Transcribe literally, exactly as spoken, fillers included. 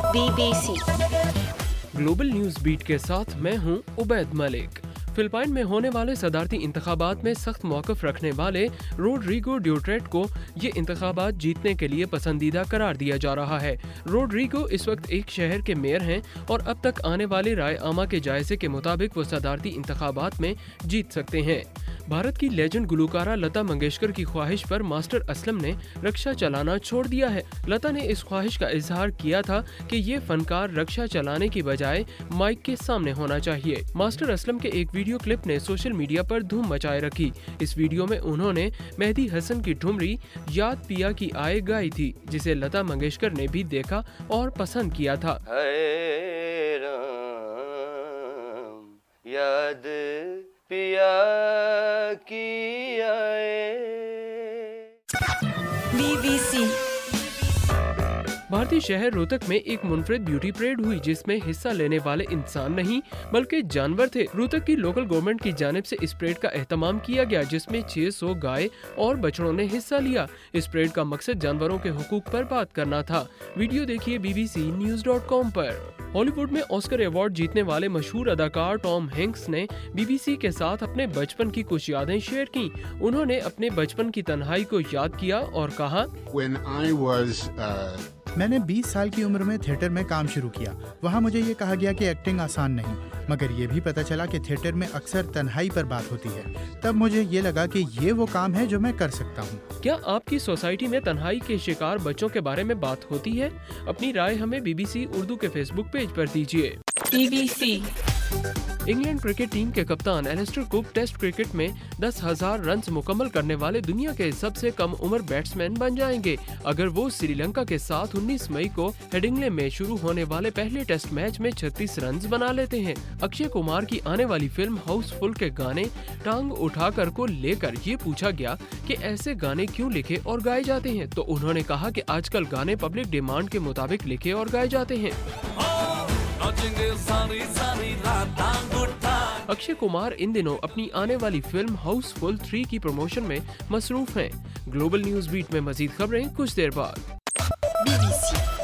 B B C global news beat के साथ मैं हूं उबैद मलिक। फिलिपाइन में होने वाले सदारती इंतखाबात में सख्त मौक़िफ़ रखने वाले रोड्रिगो ड्यूटेर्टे को ये इंतखाबात जीतने के लिए पसंदीदा करार दिया जा रहा है। रोड्रिगो इस वक्त एक शहर के मेयर हैं और अब तक आने वाले राय आमा के जायजे के मुताबिक वो सदारती इंतखाबात में जीत सकते हैं। भारत की लेजेंड गुलकारा लता मंगेशकर की ख्वाहिश पर मास्टर असलम ने रक्षा चलाना छोड़ दिया है। लता ने इस ख्वाहिश का इजहार किया था कि ये फनकार रक्षा चलाने की बजाय माइक के सामने होना चाहिए। मास्टर असलम के एक वीडियो क्लिप ने सोशल मीडिया पर धूम मचाए रखी। इस वीडियो में उन्होंने मेहदी हसन की ठुमरी याद पिया की आए गाई थी, जिसे लता मंगेशकर ने भी देखा और पसंद किया था। याद पिया की आए। बी बी सी भारतीय शहर रोहतक में एक मुनफरिद ब्यूटी परेड हुई, जिसमें हिस्सा लेने वाले इंसान नहीं बल्कि जानवर थे। रोहतक की लोकल गवर्नमेंट की जानिब से इस परेड का एहतमाम किया गया, जिसमें छह सौ गाय और बछड़ों ने हिस्सा लिया। इस परेड का मकसद जानवरों के हुकूक पर बात करना था। वीडियो देखिए B B C news dot com पर। हॉलीवुड में ऑस्कर अवार्ड जीतने वाले मशहूर अदाकार टॉम हैंक्स ने बी बी सी के साथ अपने बचपन की कुछ यादें शेयर की। उन्होंने अपने बचपन की तन्हाई को याद किया और कहा, When I was, uh... मैंने बीस साल की उम्र में थिएटर में काम शुरू किया। वहाँ मुझे ये कहा गया कि एक्टिंग आसान नहीं, मगर ये भी पता चला कि थिएटर में अक्सर तन्हाई पर बात होती है। तब मुझे ये लगा कि ये वो काम है जो मैं कर सकता हूँ। क्या आपकी सोसाइटी में तन्हाई के शिकार बच्चों के बारे में बात होती है? अपनी राय हमें बी बी सी उर्दू के फेसबुक पेज पर दीजिए। B B C England cricket team के कप्तान एलिस्टर कुक टेस्ट क्रिकेट में दस हजार रन मुकम्मल करने वाले दुनिया के सबसे कम उम्र बैट्समैन बन जाएंगे, अगर वो श्रीलंका के साथ उन्नीस मई को हेडिंग्ले में शुरू होने वाले पहले टेस्ट मैच में छत्तीस रन बना लेते हैं। अक्षय कुमार की आने वाली फिल्म हाउसफुल के गाने टांग उठाकर को लेकर ये पूछा गया कि ऐसे गाने क्यों लिखे और गाए जाते हैं, तो उन्होंने कहा कि आजकल गाने पब्लिक डिमांड के मुताबिक लिखे और गाए जाते हैं। अक्षय कुमार इन दिनों अपनी आने वाली फिल्म हाउसफुल थ्री की प्रमोशन में मसरूफ हैं। ग्लोबल न्यूज बीट में मजीद खबरें कुछ देर बाद। बी बी सी